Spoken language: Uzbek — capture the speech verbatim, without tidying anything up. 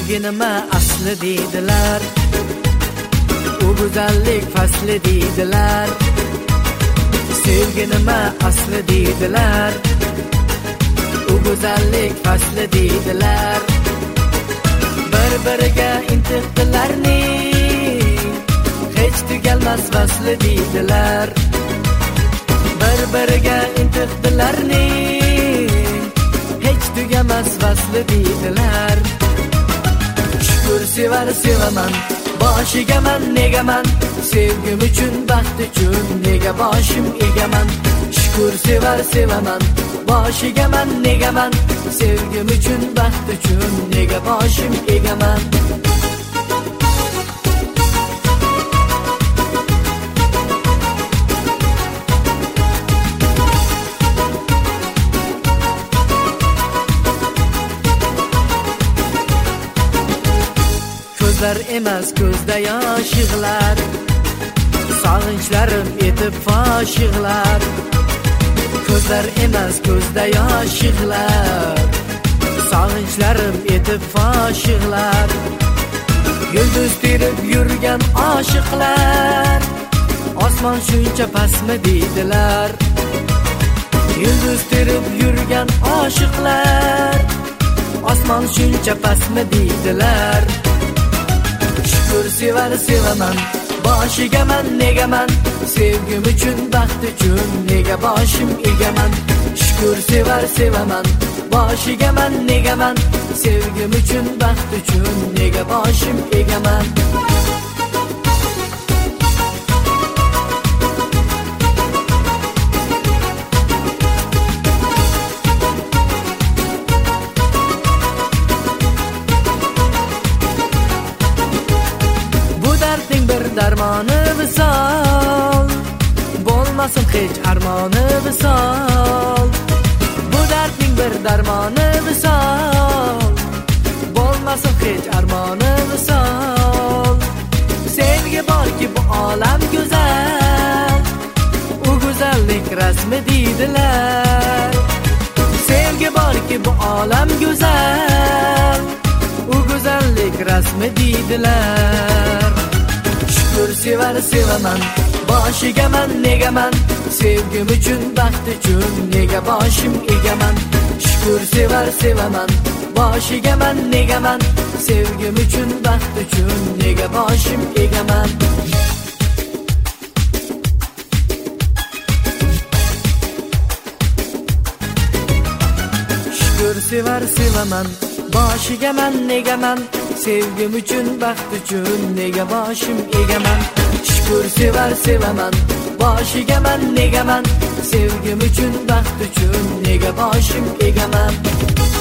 Sevgi nima asli deydilar, u go'zallik fasli deydilar. Sevgi nima asli deydilar, u go'zallik fasli deydilar. Bir-biriga intiqdilarning hech tugalmas vasli deydilar. Bir-biriga intiqdilarning hech tugamas vasli deydilar. Shukr sevar sevaman, boshigaman negaman, sevgim uchun baxt uchun nega boshim egaman. Shukr sevar sevaman, boshigaman negaman, sevgim uchun baxt uchun nega boshim egaman. Ko'zlar emas ko'zda yosh yig'lar, sog'inchlarim etib fosh yig'lar. Ko'zlar emas ko'zda yosh yig'lar, sog'inchlarim etib fosh yig'lar. Yulduz terib yurgan oshiqlar, osmon shuncha pastmi deydilar. Yulduz terib yurgan oshiqlar, osmon shuncha pastmi deydilar. Shukr sevar sevaman, boshigaman negaman, sevgim uchun baxt uchun nega boshim egaman. Shukr sevar sevaman, boshigaman negaman, sevgim uchun baxt uchun nega boshim egaman. Bir darmoni visol, bo'lmasin hech armoni visol. Bu dardning bir darmoni visol, bo'lmasin hech armoni visol. Sevgi borki bu olam go'zal, u go'zallik rasmi deydilar. Sevgi borki bu olam go'zal, u go'zallik rasmi deydilar. Shukr sevar sevaman, boshigaman negaman, sevgim uchun baxt uchun nega boshim egaman. Shukr sevar sevaman, boshigaman negaman, sevgim uchun baxt uchun nega boshim egaman. Shukr sevar sevaman, boshigaman negaman, sevgim uchun baxt uchun nega boshim egaman. Shukr sevar sevaman, boshigaman negaman, sevgim uchun baxt uchun nega boshim egaman.